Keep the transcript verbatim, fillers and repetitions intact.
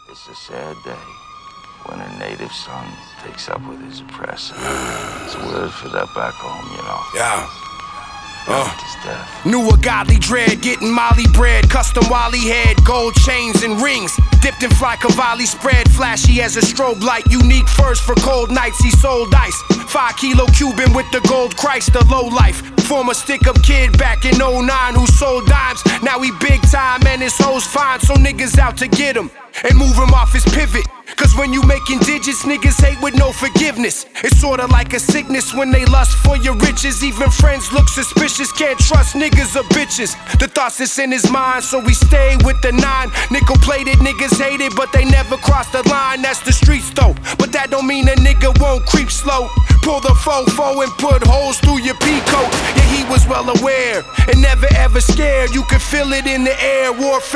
It's a sad day when a native son takes up with his oppressor. It's a word for that back home, you know. Yeah. Uh. Death. Knew a godly dread, getting molly bread, custom Wally head, gold chains and rings, dipped in fly Cavalli spread, flashy as a strobe light, unique first for cold nights. He sold ice, five kilo Cuban with the gold Christ, the low life. Former stick-up kid back in oh nine who sold dimes. Now he big time and his hoes fine, so niggas out to get him and move him off his pivot. Cause when you making digits, niggas hate with no forgiveness. It's sorta like a sickness when they lust for your riches. Even friends look suspicious, can't trust niggas or bitches. The thoughts that's in his mind, so we stay with the nine. Nickel-plated niggas hate it, but they never cross the line. That's the streets though, but that don't mean a nigga won't creep slow. Pull the fofo and put holes through your peacoat. Yeah, he was well aware and never ever scared. You could feel it in the air, warfare.